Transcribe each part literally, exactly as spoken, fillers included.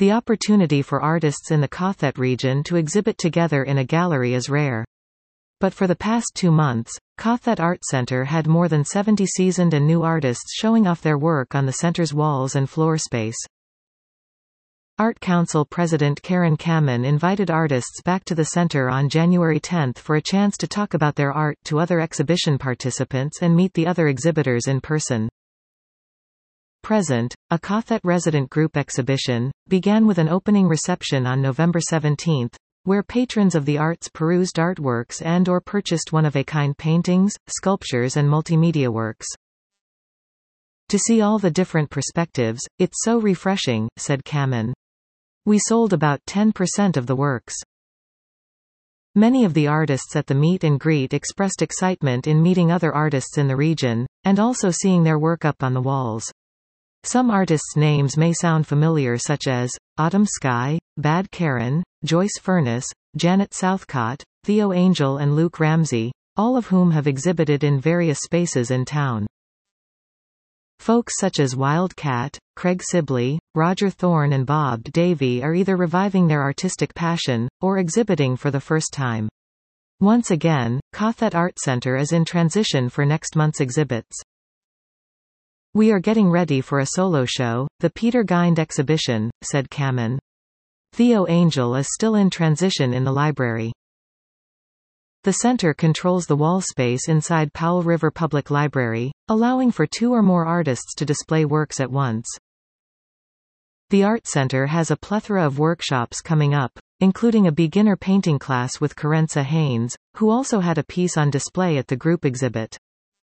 The opportunity for artists in the Kauthet region to exhibit together in a gallery is rare. But for the past two months, Kauthet Art Center had more than seventy seasoned and new artists showing off their work on the center's walls and floor space. Art Council President Karen Kamin invited artists back to the center on January tenth for a chance to talk about their art to other exhibition participants and meet the other exhibitors in person. Present, a Kauthet resident group exhibition, began with an opening reception on November seventeenth, where patrons of the arts perused artworks and or purchased one-of-a-kind paintings, sculptures and multimedia works. "To see all the different perspectives, it's so refreshing," said Kamin. "We sold about ten percent of the works." Many of the artists at the meet and greet expressed excitement in meeting other artists in the region, and also seeing their work up on the walls. Some artists' names may sound familiar, such as Autumn Sky, Bad Karen, Joyce Furnace, Janet Southcott, Theo Angel and Luke Ramsey, all of whom have exhibited in various spaces in town. Folks such as Wild Cat, Craig Sibley, Roger Thorne and Bob Davey are either reviving their artistic passion, or exhibiting for the first time. Once again, Kauthet Art Center is in transition for next month's exhibits. "We are getting ready for a solo show, the Peter Geind exhibition," said Kamin. Theo Angel is still in transition in the library. The center controls the wall space inside Powell River Public Library, allowing for two or more artists to display works at once. The Art Center has a plethora of workshops coming up, including a beginner painting class with Karenza Haynes, who also had a piece on display at the group exhibit.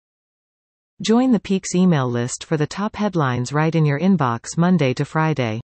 Join the Peaks email list for the top headlines right in your inbox Monday to Friday.